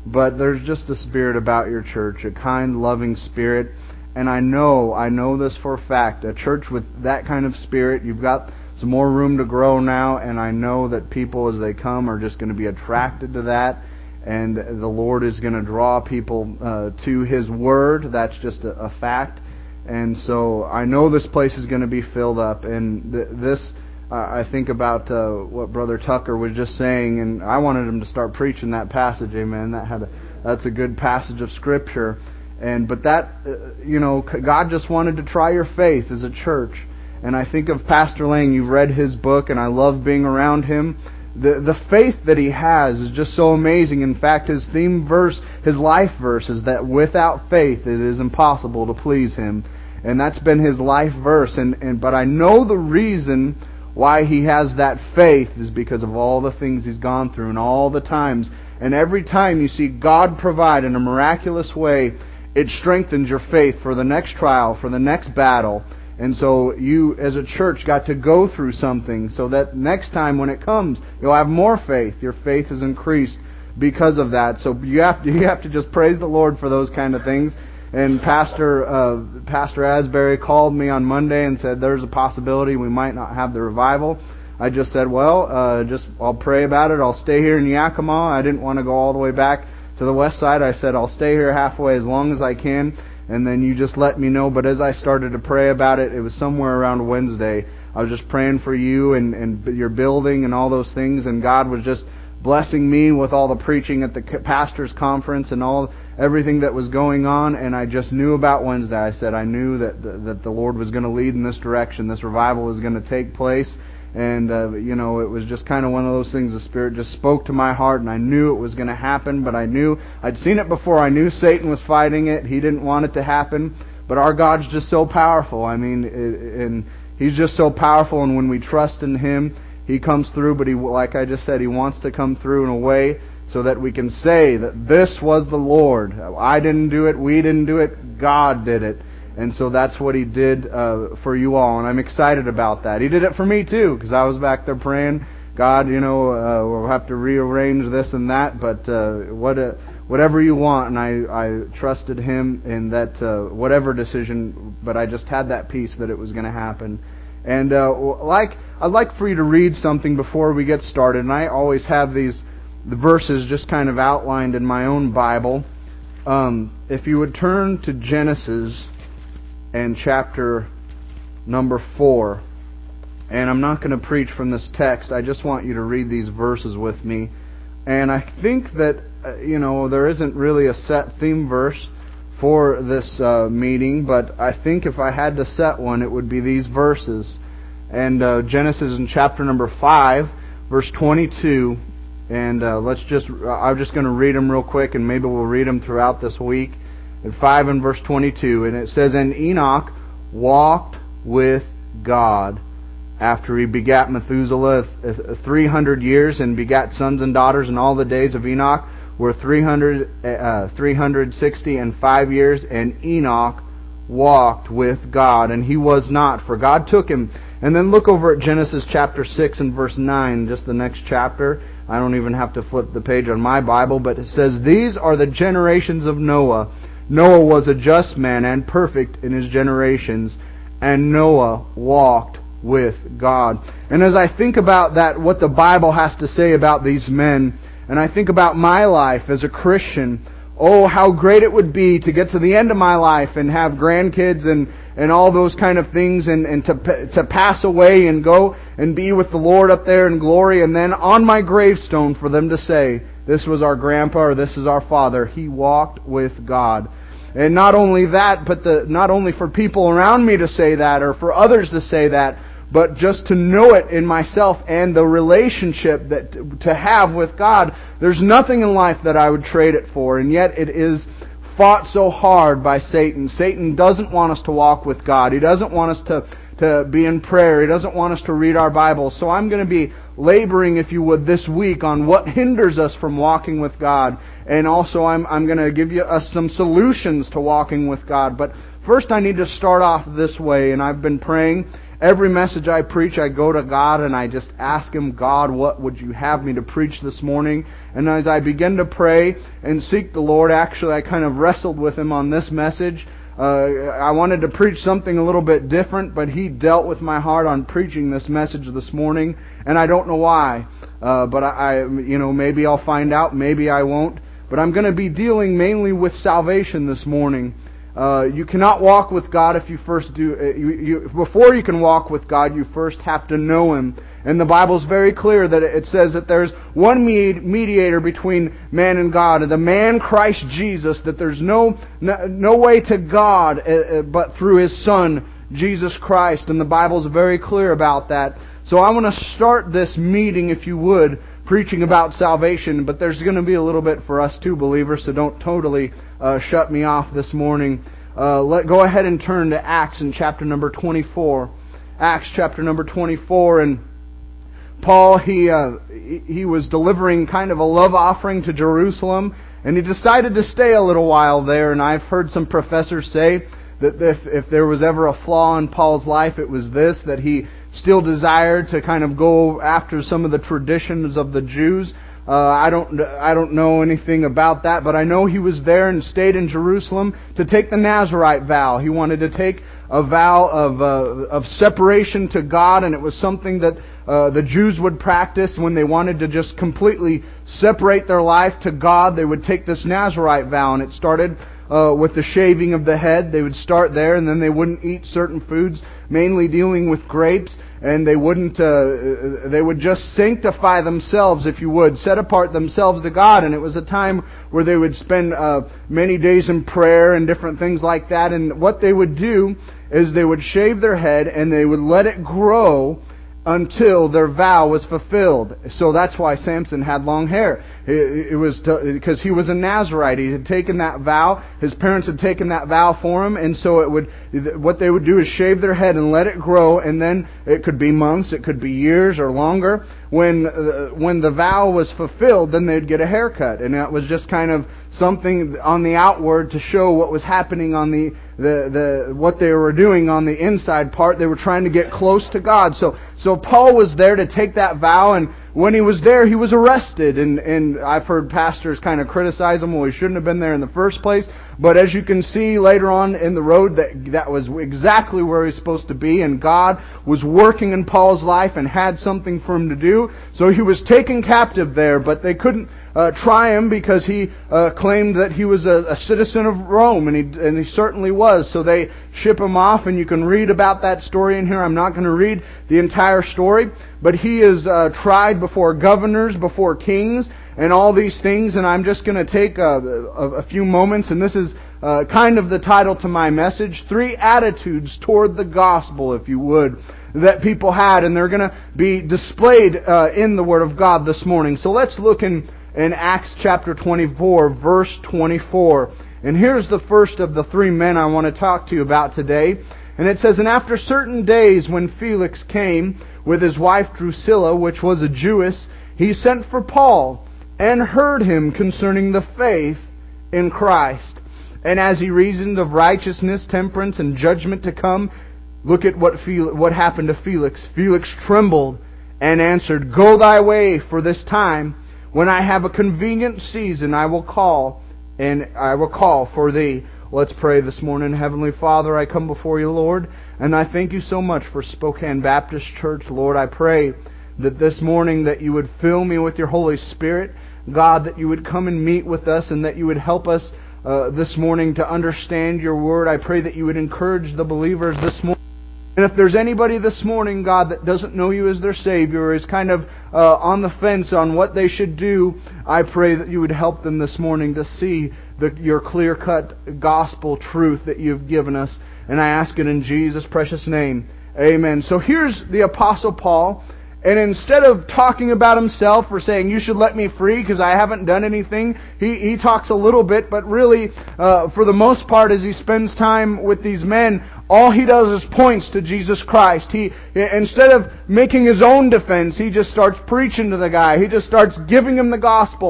but there's just a spirit about your church, a kind, loving spirit. And I know this for a fact, a church with that kind of spirit, you've got some more room to grow now, and I know that people as they come are just going to be attracted to that, and the Lord is going to draw people to His Word. That's just a fact. And so I know this place is going to be filled up, and this, I think about what Brother Tucker was just saying, and I wanted him to start preaching that passage, amen. That's a good passage of Scripture. But that, God just wanted to try your faith as a church. And I think of Pastor Lang. You've read his book, and I love being around him. The faith that he has is just so amazing. In fact, his theme verse, his life verse, is that without faith it is impossible to please Him. And that's been his life verse. But I know the reason why he has that faith is because of all the things he's gone through and all the times. And every time you see God provide in a miraculous way, it strengthens your faith for the next trial, for the next battle. And so you, as a church, got to go through something so that next time when it comes, you'll have more faith. Your faith is increased because of that. So you have to just praise the Lord for those kind of things. And Pastor Asbury called me on Monday and said there's a possibility we might not have the revival. I just said, I'll pray about it. I'll stay here in Yakima. I didn't want to go all the way back to the west side. I said I'll stay here halfway as long as I can, and then you just let me know. But as I started to pray about it, it was somewhere around Wednesday. I was just praying for you and your building and all those things, and God was just blessing me with all the preaching at the pastors' conference and everything that was going on. And I just knew about Wednesday. I said I knew that the Lord was going to lead in this direction. This revival was going to take place. And, it was just kind of one of those things. The Spirit just spoke to my heart, and I knew it was going to happen. But I knew, I'd seen it before. I knew Satan was fighting it. He didn't want it to happen. But our God's just so powerful. And He's just so powerful. And when we trust in Him, He comes through. But like I just said, He wants to come through in a way so that we can say that this was the Lord. I didn't do it. We didn't do it. God did it. And so that's what He did for you all, and I'm excited about that. He did it for me too, because I was back there praying, God, we'll have to rearrange this and that, but whatever you want. And I trusted Him in that whatever decision, but I just had that peace that it was going to happen. And I'd like for you to read something before we get started, and I always have the verses just kind of outlined in my own Bible. If you would turn to Genesis and chapter number 4. And I'm not going to preach from this text. I just want you to read these verses with me. And I think that, there isn't really a set theme verse for this meeting, but I think if I had to set one, it would be these verses. And Genesis in chapter number 5, verse 22. And I'm just going to read them real quick, and maybe we'll read them throughout this week. In 5 and verse 22, and it says, And Enoch walked with God after he begat Methuselah 300 years, and begat sons and daughters, and all the days of Enoch were 360 and 5 years, and Enoch walked with God, and he was not, for God took him. And then look over at Genesis chapter 6 and verse 9, just the next chapter. I don't even have to flip the page on my Bible, but it says, These are the generations of Noah. Noah was a just man and perfect in his generations, and Noah walked with God. And as I think about that, what the Bible has to say about these men, and I think about my life as a Christian, oh, how great it would be to get to the end of my life and have grandkids and all those kind of things, and to pass away and go and be with the Lord up there in glory, and then on my gravestone for them to say, this was our grandpa, or this is our father. He walked with God. And not only that, but not only for people around me to say that, or for others to say that, but just to know it in myself and the relationship that to have with God. There's nothing in life that I would trade it for, and yet it is fought so hard by Satan. Satan doesn't want us to walk with God. He doesn't want us to be in prayer. He doesn't want us to read our Bibles. So I'm going to be laboring, if you would, this week on what hinders us from walking with God. And also I'm going to give you some solutions to walking with God. But first I need to start off this way, and I've been praying, every message I preach, I go to God and I just ask Him, God, what would you have me to preach this morning? And as I begin to pray and seek the Lord, actually I kind of wrestled with Him on this message. I wanted to preach something a little bit different, but He dealt with my heart on preaching this message this morning, and I don't know why. But maybe I'll find out, maybe I won't. But I'm going to be dealing mainly with salvation this morning. You cannot walk with God if you first do. Before you can walk with God, you first have to know Him. And the Bible's very clear that it says that there's one mediator between man and God, the man Christ Jesus, that there's no way to God but through His Son, Jesus Christ. And the Bible's very clear about that. So I want to start this meeting, if you would, preaching about salvation, but there's going to be a little bit for us too, believers, so don't totally shut me off this morning. Go ahead and turn to Acts in chapter number 24. Acts chapter number 24, and Paul, he was delivering kind of a love offering to Jerusalem, and he decided to stay a little while there, and I've heard some professors say that if there was ever a flaw in Paul's life, it was this, that he still desired to kind of go after some of the traditions of the Jews. I don't know anything about that, but I know he was there and stayed in Jerusalem to take the Nazirite vow. He wanted to take a vow of separation to God, and it was something that the Jews would practice when they wanted to just completely separate their life to God. They would take this Nazirite vow, and it started with the shaving of the head. They would start there, and then they wouldn't eat certain foods, mainly dealing with grapes, and they would just sanctify themselves, if you would, set apart themselves to God. And it was a time where they would spend many days in prayer and different things like that. And what they would do is they would shave their head and they would let it grow until their vow was fulfilled. So that's why Samson had long hair. It was because he was a Nazirite. He had taken that vow. His parents had taken that vow for him, and so what they would do is shave their head and let it grow, and then it could be months, it could be years or longer. When the vow was fulfilled, then they'd get a haircut, and that was just kind of something on the outward to show what was happening on what they were doing on the inside part. They were trying to get close to God. So Paul was there to take that vow, and when he was there, he was arrested. And I've heard pastors kind of criticize him, well, he shouldn't have been there in the first place. But as you can see later on in the road, that was exactly where he's supposed to be, and God was working in Paul's life and had something for him to do. So he was taken captive there, but they couldn't try him because he claimed that he was a citizen of Rome, and he certainly was. So they ship him off, and you can read about that story in here. I'm not going to read the entire story, but he is tried before governors, before kings, and all these things. And I'm just going to take a few moments, and this is kind of the title to my message, 3 attitudes toward the gospel, if you would, that people had, and they're going to be displayed in the Word of God this morning. So let's look in Acts chapter 24, verse 24. And here's the first of the 3 men I want to talk to you about today. And it says, "And after certain days, when Felix came with his wife Drusilla, which was a Jewess, he sent for Paul, and heard him concerning the faith in Christ. And as he reasoned of righteousness, temperance, and judgment to come," look at what happened to Felix. "Felix trembled and answered, Go thy way for this time. When I have a convenient season, I will call for thee." Let's pray this morning. Heavenly Father, I come before you, Lord, and I thank you so much for Spokane Baptist Church. Lord, I pray that this morning that you would fill me with your Holy Spirit. God, that you would come and meet with us, and that you would help us this morning to understand your word. I pray that you would encourage the believers this morning. And if there's anybody this morning, God, that doesn't know you as their Savior, or is kind of on the fence on what they should do, I pray that you would help them this morning to see your clear-cut gospel truth that you've given us. And I ask it in Jesus' precious name. Amen. So here's the Apostle Paul. And instead of talking about himself or saying, you should let me free because I haven't done anything, he talks a little bit, but really, for the most part, as he spends time with these men, all he does is points to Jesus Christ. Instead of making his own defense, he just starts preaching to the guy. He just starts giving him the gospel,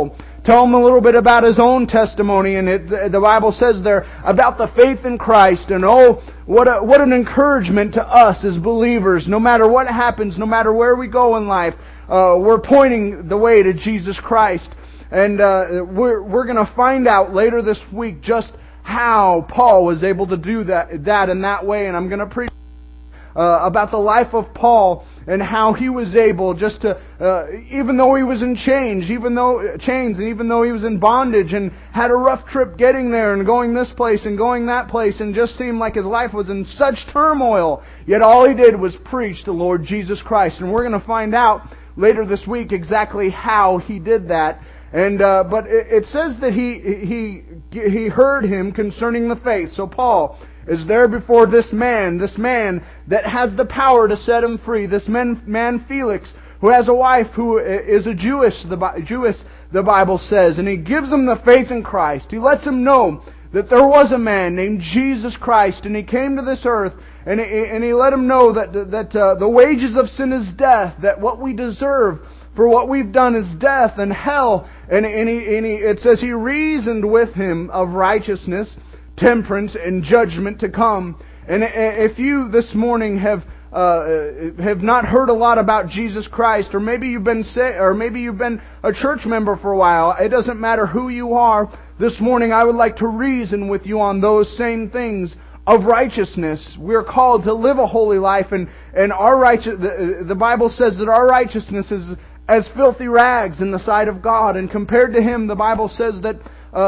tell him a little bit about his own testimony. And the Bible says there about the faith in Christ. And what an encouragement to us as believers. No matter what happens, no matter where we go in life, we're pointing the way to Jesus Christ. And we're going to find out later this week just how Paul was able to do that in that way. And I'm going to preach about the life of Paul and how he was able just to, even though he was in chains, even though he was in bondage and had a rough trip getting there and going this place and going that place and just seemed like his life was in such turmoil, yet all he did was preach the Lord Jesus Christ. And we're going to find out later this week exactly how he did that. And but it says that he heard him concerning the faith. So Paul is there before this man that has the power to set him free. This man Felix, who has a wife who is a Jewess, the Bible says, and he gives him the faith in Christ. He lets him know that there was a man named Jesus Christ, and he came to this earth, and he let him know that the wages of sin is death, that what we deserve for what we've done is death and hell. And it says he reasoned with him of righteousness, temperance, and judgment to come. And if you this morning have not heard a lot about Jesus Christ, or maybe you've been a church member for a while, it doesn't matter who you are. This morning I would like to reason with you on those same things of righteousness. We're called to live a holy life, and the Bible says that our righteousness is as filthy rags in the sight of God. And compared to Him, the Bible says that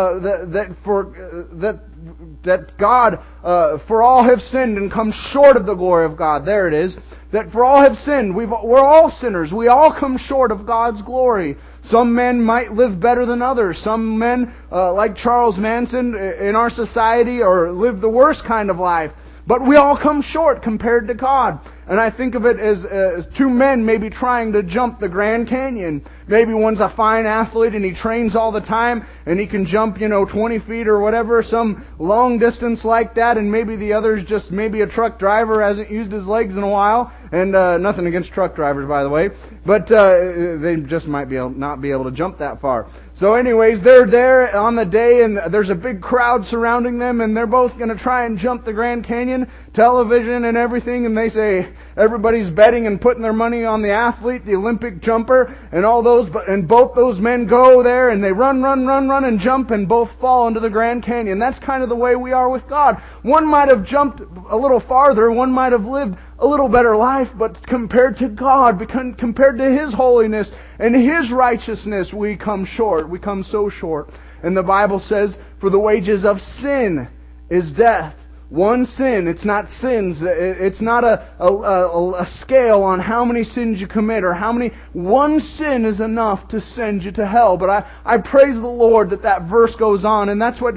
God, for all have sinned and come short of the glory of God. There it is. That for all have sinned. We're all sinners. We all come short of God's glory. Some men might live better than others. Some men, like Charles Manson, in our society, or live the worst kind of life. But we all come short compared to God. And I think of it as two men maybe trying to jump the Grand Canyon. Maybe one's a fine athlete and he trains all the time and he can jump, 20 feet or whatever, some long distance like that. And maybe the other's just maybe a truck driver, hasn't used his legs in a while. And nothing against truck drivers, by the way. But they just might not be able to jump that far. So anyways, they're there on the day and there's a big crowd surrounding them and they're both going to try and jump the Grand Canyon, television and everything, and they say everybody's betting and putting their money on the athlete, the Olympic jumper, and all those, and both those men go there and they run and jump and both fall into the Grand Canyon. That's kind of the way we are with God. One might have jumped a little farther, one might have lived a little better life, but compared to God, compared to His holiness and His righteousness, we come short. We come so short. And the Bible says, for the wages of sin is death. One sin, it's not sins, it's not a scale on how many sins you commit or how many. One sin is enough to send you to hell. But I praise the Lord that verse goes on, and that's what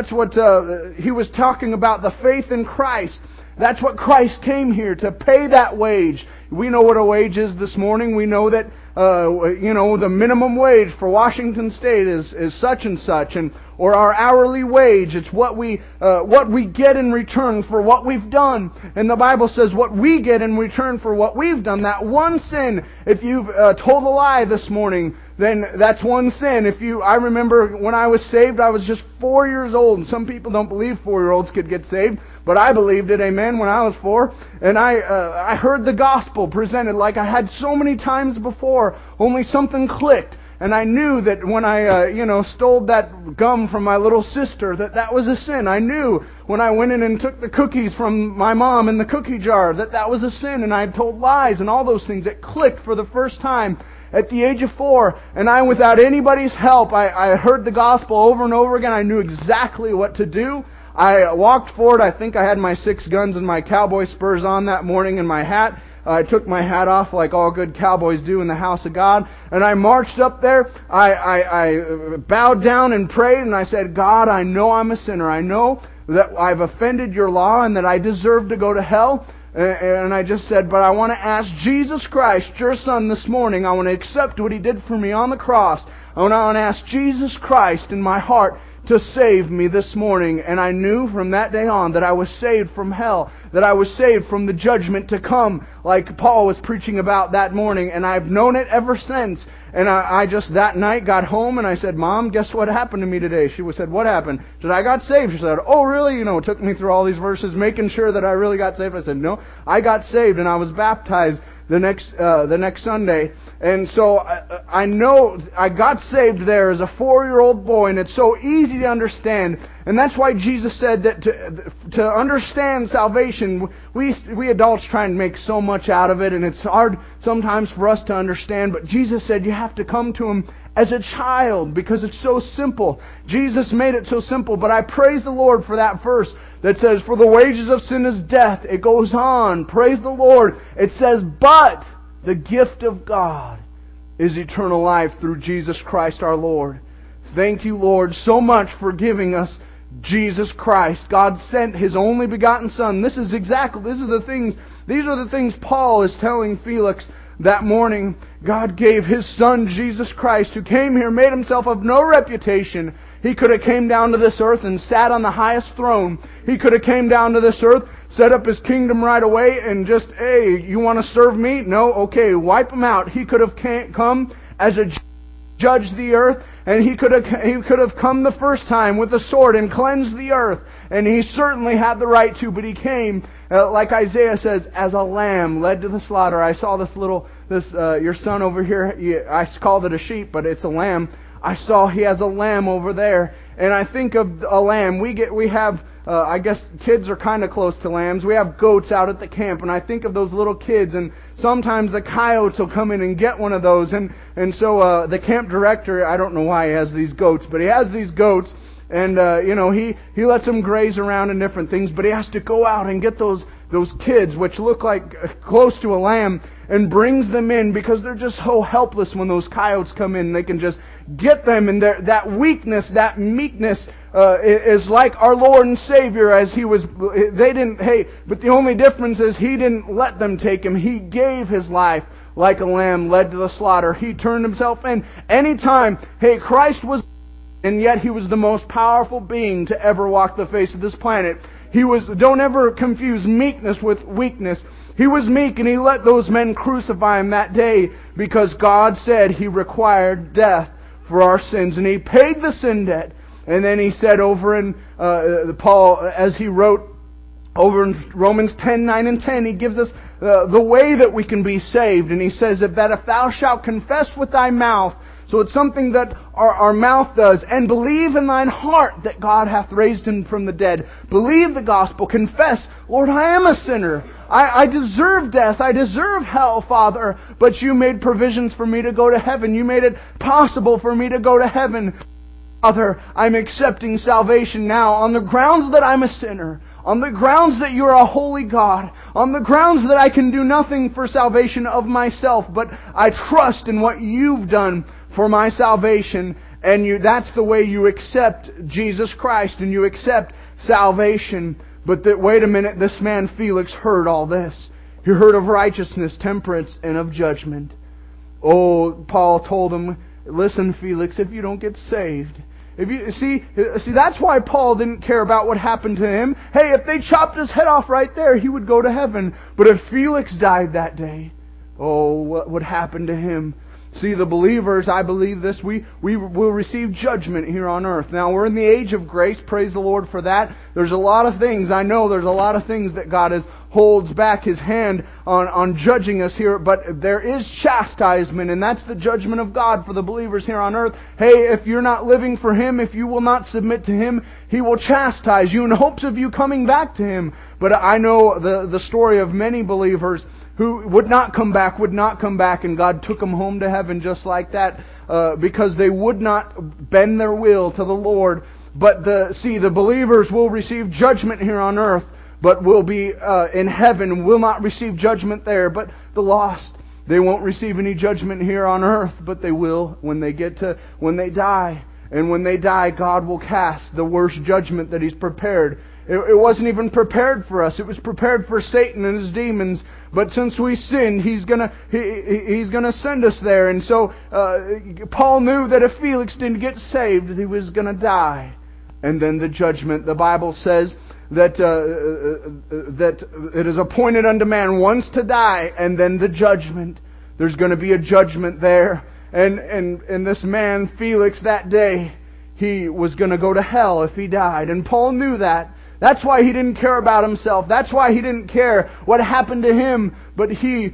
he was talking about, the faith in Christ. That's what Christ came here, to pay that wage. We know what a wage is this morning. We know that the minimum wage for Washington State is such and such, or our hourly wage. It's what we get in return for what we've done. And the Bible says what we get in return for what we've done. That one sin, if you've told a lie this morning, then that's one sin. I remember when I was saved, I was just 4 years old. And some people don't believe 4-year-olds could get saved, but I believed it, amen, when I was 4. And I heard the gospel presented like I had so many times before, only something clicked. And I knew that when I, stole that gum from my little sister, that was a sin. I knew when I went in and took the cookies from my mom in the cookie jar, that was a sin. And I had told lies and all those things. It clicked for the first time at the age of 4. And without anybody's help, I heard the gospel over and over again. I knew exactly what to do. I walked forward. I think I had my 6 guns and my cowboy spurs on that morning and my hat. I took my hat off like all good cowboys do in the house of God. And I marched up there. I bowed down and prayed and I said, God, I know I'm a sinner. I know that I've offended your law and that I deserve to go to hell. And I just said, but I want to ask Jesus Christ, your Son, this morning. I want to accept what He did for me on the cross. I want to ask Jesus Christ in my heart to save me this morning. And I knew from that day on that I was saved from hell, that I was saved from the judgment to come, like Paul was preaching about that morning. And I've known it ever since. And I just that night got home and I said, Mom, guess what happened to me today? She said, what happened? She said, I got saved. She said, oh, really? It took me through all these verses, making sure that I really got saved. I said, no, I got saved and I was baptized the next Sunday. And so I know I got saved there as a 4-year-old boy, and it's so easy to understand. And that's why Jesus said that to understand salvation, we adults try and make so much out of it, and it's hard sometimes for us to understand. But Jesus said you have to come to Him as a child because it's so simple. Jesus made it so simple. But I praise the Lord for that verse that says, for the wages of sin is death. It goes on. Praise the Lord. It says, but the gift of God is eternal life through Jesus Christ our Lord. Thank you, Lord, so much for giving us Jesus Christ. God sent His only begotten Son. These are the things Paul is telling Felix that morning. God gave His Son, Jesus Christ, who came here, made Himself of no reputation. He could have came down to this earth and sat on the highest throne. He could have came down to this earth, set up His kingdom right away, and just, hey, you want to serve me? No? Okay, wipe Him out. He could have come as a judge the earth, and He could have come the first time with a sword and cleansed the earth. And He certainly had the right to, but He came, like Isaiah says, as a lamb led to the slaughter. I saw your son over here, I called it a sheep, but it's a lamb. I saw he has a lamb over there, and I think of a lamb. I guess kids are kind of close to lambs. We have goats out at the camp, and I think of those little kids, and sometimes the coyotes will come in and get one of those, and so the camp director, I don't know why he has these goats, but he has these goats, and he lets them graze around and different things, but he has to go out and get those kids, which look like close to a lamb, and brings them in because they're just so helpless when those coyotes come in. They can just get them, and that weakness, that meekness is like our Lord and Savior as He was. But the only difference is He didn't let them take Him. He gave His life like a lamb led to the slaughter. He turned Himself in. Anytime, Christ was, and yet He was the most powerful being to ever walk the face of this planet. Don't ever confuse meekness with weakness. He was meek and He let those men crucify Him that day because God said He required death for our sins, and He paid the sin debt. And then He said over in Paul, as he wrote over in Romans 10:9 and 10, he gives us the way that we can be saved. And he says that if thou shalt confess with thy mouth, so it's something that our mouth does, and believe in thine heart that God hath raised Him from the dead. Believe the gospel. Confess, Lord, I am a sinner. I deserve death. I deserve hell, Father. But You made provisions for me to go to heaven. You made it possible for me to go to heaven. Father, I'm accepting salvation now on the grounds that I'm a sinner. On the grounds that You're a holy God. On the grounds that I can do nothing for salvation of myself. But I trust in what You've done for my salvation. And that's the way you accept Jesus Christ and you accept salvation. But wait a minute, this man Felix heard all this. He heard of righteousness, temperance, and of judgment. Oh, Paul told him, listen, Felix, if you don't get saved, see, that's why Paul didn't care about what happened to him. Hey, if they chopped his head off right there, he would go to heaven. But if Felix died that day, oh, what would happen to him? See, the believers, I believe this, we will receive judgment here on earth. Now, we're in the age of grace. Praise the Lord for that. There's a lot of things, I know there's a lot of things that God holds back His hand on judging us here, but there is chastisement, and that's the judgment of God for the believers here on earth. Hey, if you're not living for Him, if you will not submit to Him, He will chastise you in hopes of you coming back to Him. But I know the story of many believers who would not come back, and God took them home to heaven just like that, because they would not bend their will to the Lord. But the believers will receive judgment here on earth, but will be in heaven, will not receive judgment there. But the lost, they won't receive any judgment here on earth, but they will when they die. And when they die, God will cast the worst judgment that He's prepared. It wasn't even prepared for us. It was prepared for Satan and his demons. But since we sinned, He's gonna send us there. And so Paul knew that if Felix didn't get saved, he was gonna die. And then the judgment. The Bible says that it is appointed unto man once to die, and then the judgment. There's going to be a judgment there. And this man, Felix, that day, he was going to go to hell if he died. And Paul knew that. That's why he didn't care about himself. That's why he didn't care what happened to him. But he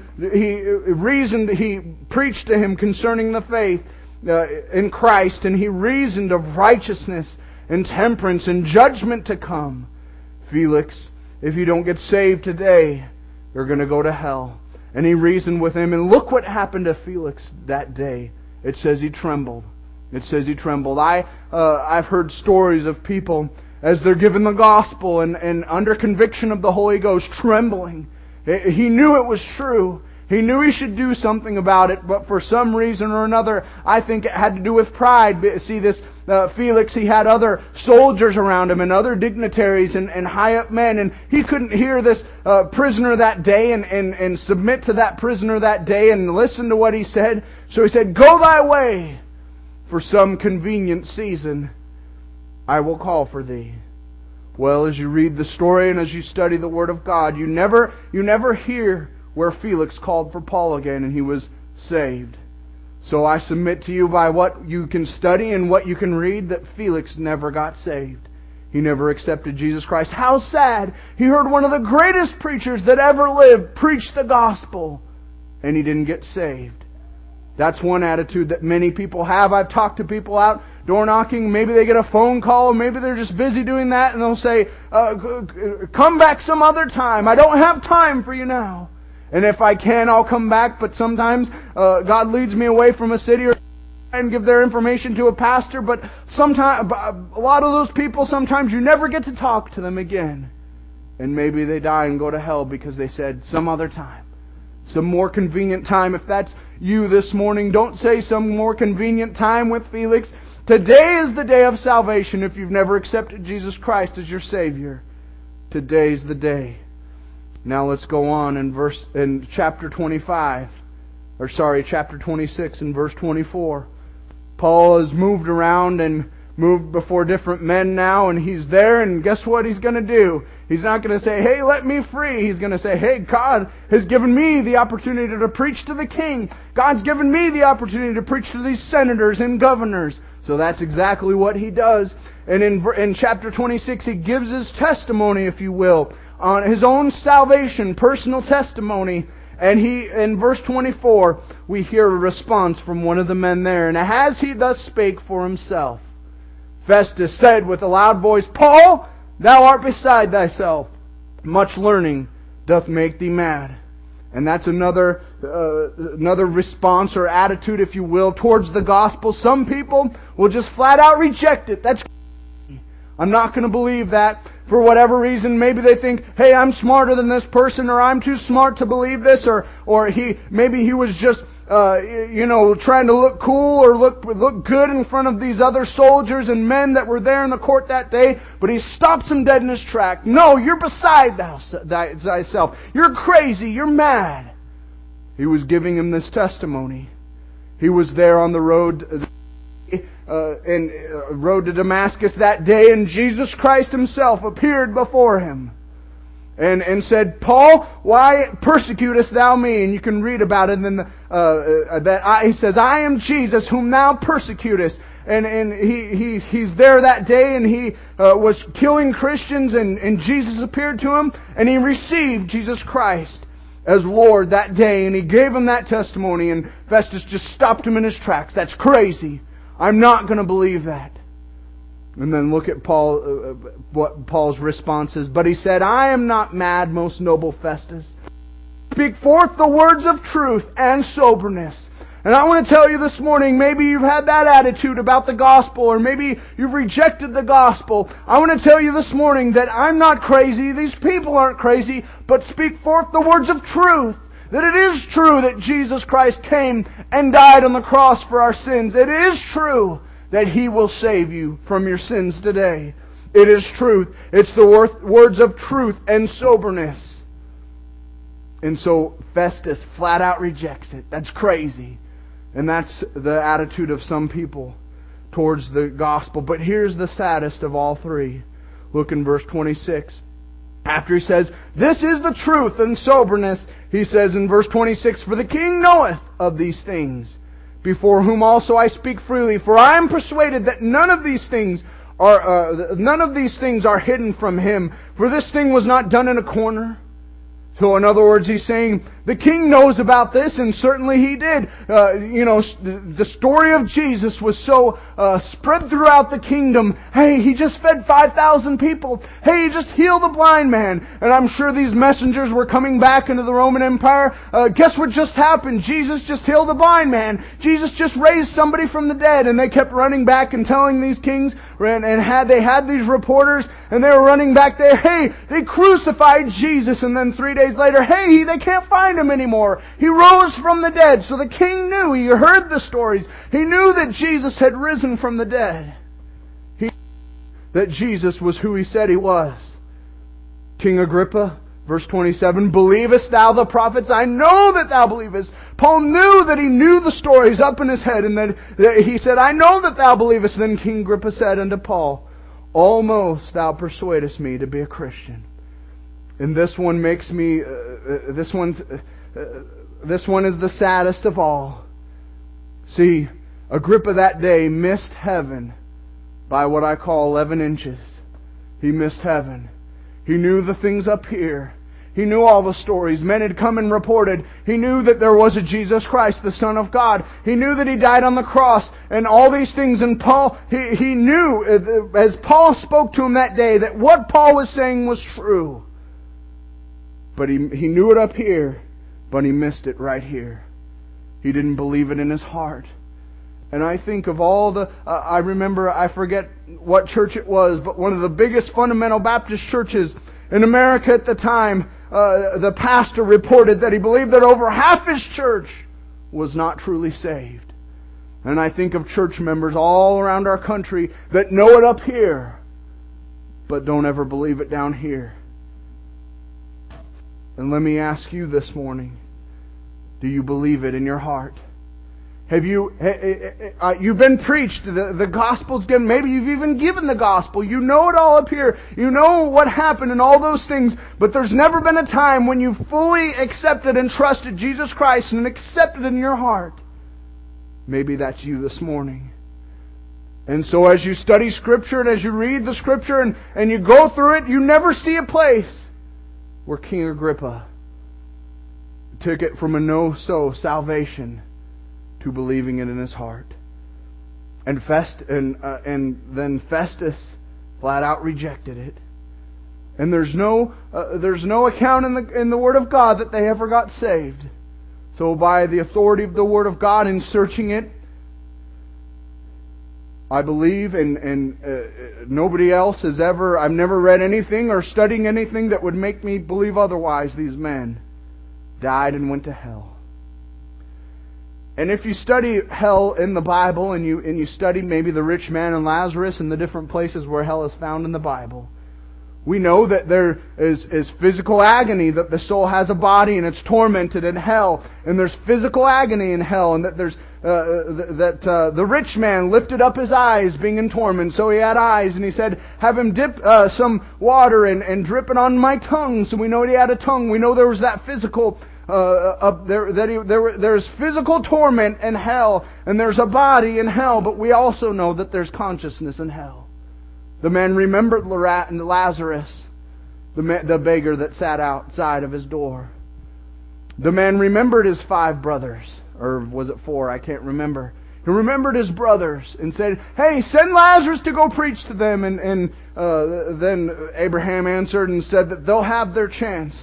preached to him concerning the faith in Christ. And he reasoned of righteousness and temperance and judgment to come. Felix, if you don't get saved today, you're going to go to hell. And he reasoned with him. And look what happened to Felix that day. It says he trembled. It says he trembled. I've heard stories of people as they're given the gospel and under conviction of the Holy Ghost, trembling. He knew it was true. He knew he should do something about it, but for some reason or another, I think it had to do with pride. See, this Felix, he had other soldiers around him and other dignitaries and high up men, and he couldn't hear this prisoner that day and submit to that prisoner that day and listen to what he said. So he said, "Go thy way, for some convenient season I will call for thee." Well, as you read the story and as you study the Word of God, you never hear where Felix called for Paul again and he was saved. So I submit to you by what you can study and what you can read that Felix never got saved. He never accepted Jesus Christ. How sad! He heard one of the greatest preachers that ever lived preach the gospel and he didn't get saved. That's one attitude that many people have. I've talked to people out door knocking. Maybe they get a phone call. Maybe they're just busy doing that and they'll say, "Come back some other time. I don't have time for you now. And if I can, I'll come back." But sometimes God leads me away from a city or and give their information to a pastor. But sometimes, a lot of those people, sometimes you never get to talk to them again. And maybe they die and go to hell because they said some other time. Some more convenient time. If that's you this morning, don't say some more convenient time with Felix. Today is the day of salvation if you've never accepted Jesus Christ as your Savior. Today's the day. Now let's go on in chapter 26 and verse 24. Paul has moved around and moved before different men now, and he's there, and guess what he's going to do? He's not going to say, "Hey, let me free." He's going to say, "Hey, God has given me the opportunity to preach to the king. God's given me the opportunity to preach to these senators and governors." So that's exactly what he does. And in chapter 26, he gives his testimony, if you will, on his own salvation, personal testimony. And in verse 24, we hear a response from one of the men there. "And as he thus spake for himself, Festus said with a loud voice, Paul, thou art beside thyself. Much learning doth make thee mad." And that's another response or attitude, if you will, towards the gospel. Some people will just flat out reject it. That's crazy. I'm not going to believe that. For whatever reason, maybe they think, "Hey, I'm smarter than this person," or "I'm too smart to believe this," or maybe he was just trying to look cool or look good in front of these other soldiers and men that were there in the court that day, but he stops him dead in his track. "No, you're beside thyself. You're crazy. You're mad." He was giving him this testimony. He was there on the road to Damascus that day, and Jesus Christ Himself appeared before him and said, "Paul, why persecutest thou me?" And you can read about it in he says, "I am Jesus whom thou persecutest." And he's there that day, and he was killing Christians, and Jesus appeared to him, and he received Jesus Christ as Lord that day, and he gave him that testimony, and Festus just stopped him in his tracks. "That's crazy. I'm not going to believe that." And then look at what Paul's response is. "But he said, I am not mad, most noble Festus. Speak forth the words of truth and soberness." And I want to tell you this morning, maybe you've had that attitude about the gospel, or maybe you've rejected the gospel. I want to tell you this morning that I'm not crazy, these people aren't crazy, but speak forth the words of truth. That it is true that Jesus Christ came and died on the cross for our sins. It is true that He will save you from your sins today. It is truth. It's the words of truth and soberness. And so Festus flat out rejects it. That's crazy. And that's the attitude of some people towards the gospel. But here's the saddest of all three. Look in verse 26. After he says, "This is the truth and soberness," he says in verse 26, "For the king knoweth of these things." before whom also I speak freely. For I am persuaded that none of these things are hidden from Him. For this thing was not done in a corner. So in other words, He's saying, the king knows about this, and certainly he did. The story of Jesus was so spread throughout the kingdom. Hey, He just fed 5,000 people. Hey, He just healed the blind man. And I'm sure these messengers were coming back into the Roman Empire. Guess what just happened? Jesus just healed the blind man. Jesus just raised somebody from the dead. And they kept running back and telling these kings, and they had these reporters, and they were running back there, hey, they crucified Jesus. And then 3 days later, hey, they can't find Him anymore. He rose from the dead. So the king knew. He heard the stories. He knew that Jesus had risen from the dead. He knew that Jesus was who He said He was. King Agrippa, verse 27, believest thou the prophets? I know that thou believest. Paul knew that he knew the stories up in his head, and that he said, I know that thou believest. Then King Agrippa said unto Paul, almost thou persuadest me to be a Christian. And this one makes me, this one is the saddest of all. See, Agrippa that day missed heaven by what I call 11 inches. He missed heaven. He knew the things up here. He knew all the stories. Men had come and reported. He knew that there was a Jesus Christ, the Son of God. He knew that He died on the cross and all these things. And Paul, he knew, as Paul spoke to him that day, that what Paul was saying was true. But he knew it up here, but he missed it right here. He didn't believe it in his heart. And I think of all the... I remember, I forget what church it was, but one of the biggest fundamental Baptist churches in America at the time, the pastor reported that he believed that over half his church was not truly saved. And I think of church members all around our country that know it up here, but don't ever believe it down here. And let me ask you this morning, do you believe it in your heart? Have you've been preached, the gospel's given, maybe you've even given the gospel, you know it all up here, you know what happened and all those things, but there's never been a time when you fully accepted and trusted Jesus Christ and accepted it in your heart. Maybe that's you this morning. And so as you study Scripture and as you read the Scripture and you go through it, you never see a place where King Agrippa took it from a no-so salvation to believing it in his heart. And then Festus flat out rejected it. And there's no account in the Word of God that they ever got saved. So by the authority of the Word of God in searching it, I believe, and nobody else has ever, I've never read anything or studying anything that would make me believe otherwise. These men died and went to hell. And if you study hell in the Bible and you study maybe the rich man and Lazarus and the different places where hell is found in the Bible, we know that there is physical agony, that the soul has a body and it's tormented in hell, and there's physical agony in hell, and that there's the rich man lifted up his eyes being in torment, so he had eyes, and he said, have him dip some water and drip it on my tongue. So we know he had a tongue. We know there was that physical there's physical torment in hell, and there's a body in hell, but we also know that there's consciousness in hell. The man remembered Lazarus, the beggar that sat outside of his door. The man remembered his 5 brothers, or was it 4? I can't remember. He remembered his brothers and said, hey, send Lazarus to go preach to them. And then Abraham answered and said that they'll have their chance.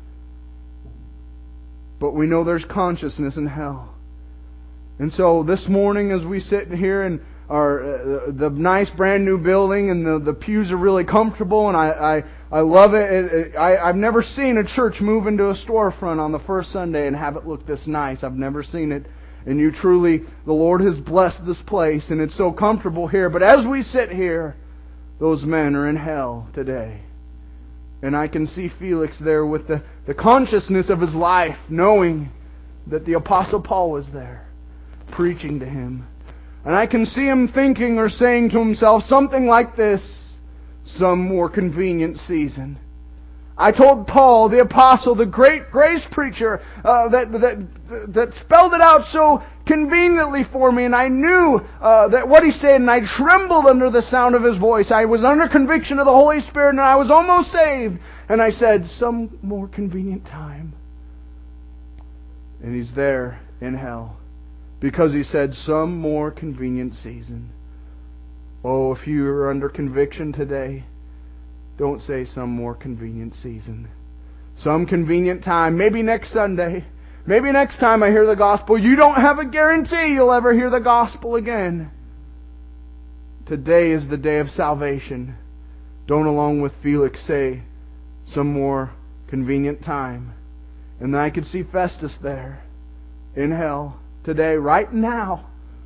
But we know there's consciousness in hell. And so this morning as we sit here in the nice brand new building, and the pews are really comfortable, and I love it. I've never seen a church move into a storefront on the first Sunday and have it look this nice. I've never seen it. And you truly, the Lord has blessed this place, and it's so comfortable here. But as we sit here, those men are in hell today. And I can see Felix there with the consciousness of his life, knowing that the Apostle Paul was there, preaching to him. And I can see him thinking or saying to himself something like this: some more convenient season. I told Paul, the apostle, the great grace preacher, that spelled it out so conveniently for me, and I knew that what He said, and I trembled under the sound of His voice. I was under conviction of the Holy Spirit, and I was almost saved. And I said, some more convenient time. And He's there in hell, because He said, some more convenient season. Oh, if you are under conviction today, don't say some more convenient season. Some convenient time. Maybe next Sunday. Maybe next time I hear the gospel. You don't have a guarantee you'll ever hear the gospel again. Today is the day of salvation. Don't, along with Felix, say some more convenient time. And then I could see Festus there in hell today, right now,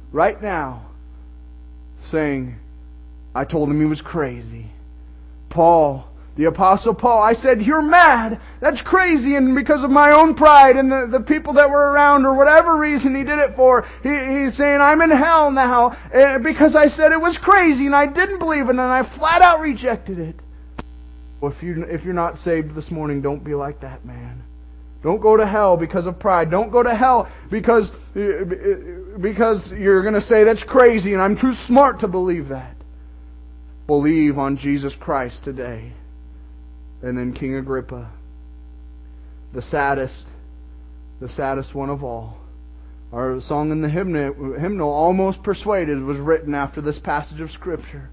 saying, I told him he was crazy. Paul, the Apostle Paul, I said, you're mad. That's crazy. And because of my own pride and the people that were around, or whatever reason he did it for, he's saying, I'm in hell now because I said it was crazy and I didn't believe it and I flat out rejected it. Well, if you're not saved this morning, don't be like that man. Don't go to hell because of pride. Don't go to hell because you're going to say that's crazy and I'm too smart to believe that. Believe on Jesus Christ today. And then King Agrippa, the saddest one of all. Our song in the hymnal, Almost Persuaded, was written after this passage of Scripture.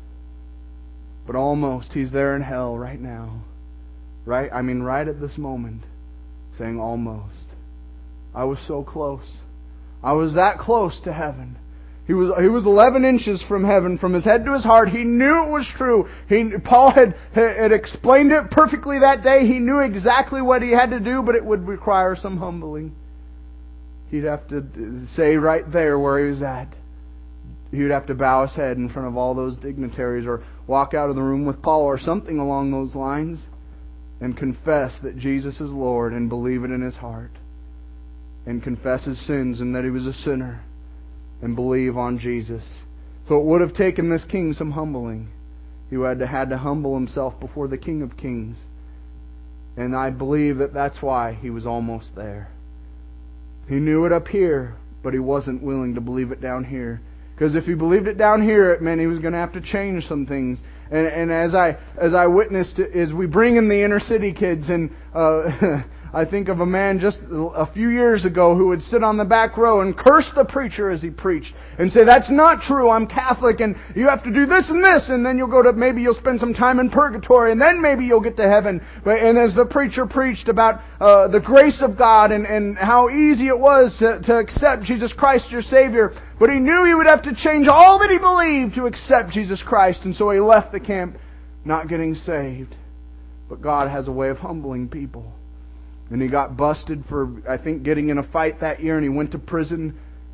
But almost, he's there in hell right now. Right at this moment, saying almost. I was so close. I was that close to heaven. He was 11 inches from heaven, from his head to his heart. He knew it was true. Paul had explained it perfectly that day. He knew exactly what he had to do, but it would require some humbling. He'd have to say right there where he was at. He would have to bow his head in front of all those dignitaries, or walk out of the room with Paul, or something along those lines, and confess that Jesus is Lord and believe it in his heart. And confess his sins and that he was a sinner. And believe on Jesus. So it would have taken this king some humbling. He had to humble himself before the King of Kings. And I believe that that's why he was almost there. He knew it up here, but he wasn't willing to believe it down here. Because if he believed it down here, it meant he was going to have to change some things. And as I witnessed, as we bring in the inner city kids, and I think of a man just a few years ago who would sit on the back row and curse the preacher as he preached and say, that's not true, I'm Catholic and you have to do this and this, and then maybe you'll spend some time in purgatory and then maybe you'll get to heaven. And as the preacher preached about the grace of God and how easy it was to accept Jesus Christ your Savior, but he knew he would have to change all that he believed to accept Jesus Christ, and so he left the camp not getting saved. But God has a way of humbling people. And he got busted for, I think, getting in a fight that year, and he went to prison.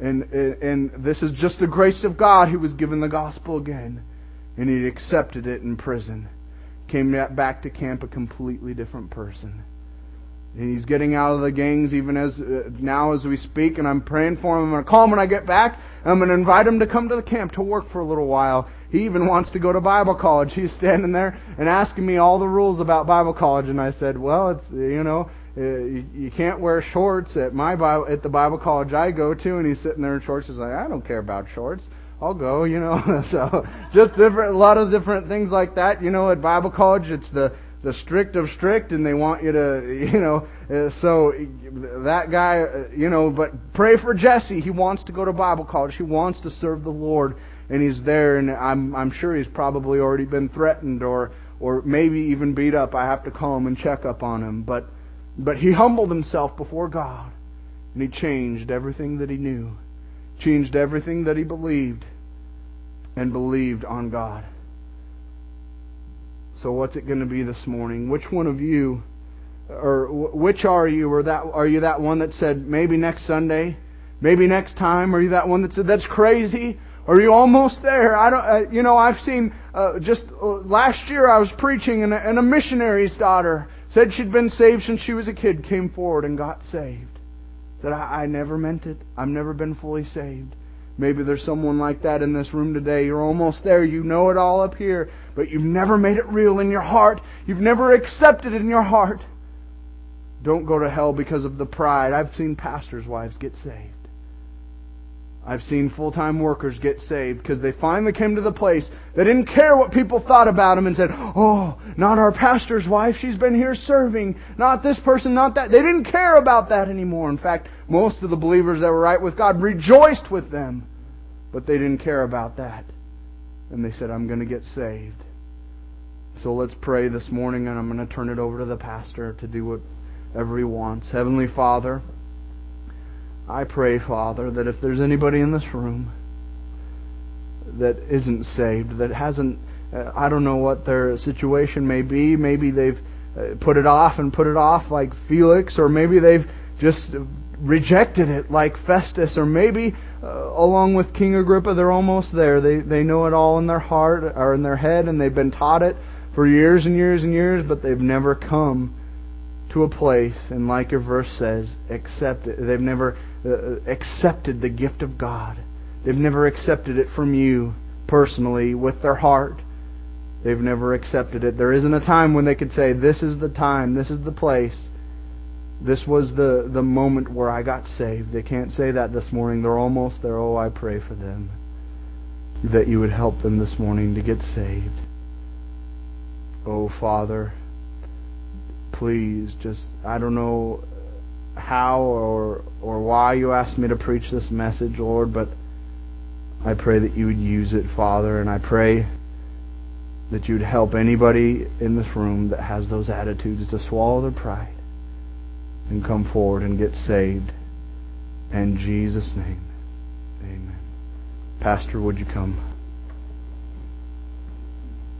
And this is just the grace of God. He was given the gospel again. And he accepted it in prison. Came back to camp a completely different person. And he's getting out of the gangs even now as we speak. And I'm praying for him. I'm going to call him when I get back. I'm going to invite him to come to the camp to work for a little while. He even wants to go to Bible college. He's standing there and asking me all the rules about Bible college. And I said, well, it's, you can't wear shorts at the Bible college I go to. And he's sitting there in shorts. He's like, I don't care about shorts. I'll go, So just a lot of different things like that. At Bible college, it's the strict of strict, and they want you to, so that guy, but pray for Jesse. He wants to go to Bible college. He wants to serve the Lord, and he's there, and I'm sure he's probably already been threatened or maybe even beat up. I have to call him and check up on him, but he humbled himself before God, and he changed everything that he knew, changed everything that he believed, and believed on God. So what's it going to be this morning? Which one of you, or which are you, or are you that one that said maybe next Sunday, maybe next time? Are you that one that said that's crazy? Or are you almost there? I've seen just last year I was preaching, and a missionary's daughter said she'd been saved since she was a kid, came forward and got saved. Said, I never meant it. I've never been fully saved. Maybe there's someone like that in this room today. You're almost there. You know it all up here, but you've never made it real in your heart. You've never accepted it in your heart. Don't go to hell because of the pride. I've seen pastors' wives get saved. I've seen full-time workers get saved because they finally came to the place they didn't care what people thought about them and said, oh, not our pastor's wife, she's been here serving, not this person, not that. They didn't care about that anymore. In fact, most of the believers that were right with God rejoiced with them, but they didn't care about that. And they said, I'm going to get saved. So let's pray this morning, and I'm going to turn it over to the pastor to do whatever he wants. Heavenly Father, I pray, Father, that if there's anybody in this room that isn't saved, that hasn't, I don't know what their situation may be. Maybe they've put it off like Felix, or maybe they've just rejected it like Festus, or maybe along with King Agrippa, they're almost there. They know it all in their heart or in their head, and they've been taught it for years and years and years, but they've never come to a place, and like your verse says, they've never accepted the gift of God. They've never accepted it from you personally with their heart. They've never accepted it. There isn't a time when they could say, this is the time, this is the place, this was the moment where I got saved. They can't say that this morning. They're almost there. Oh, I pray for them, that you would help them this morning to get saved. Oh, Father, please, just, I don't know how or why you asked me to preach this message, Lord, but I pray that you would use it, Father, and I pray that you would help anybody in this room that has those attitudes to swallow their pride and come forward and get saved. In Jesus' name, amen. Pastor, would you come?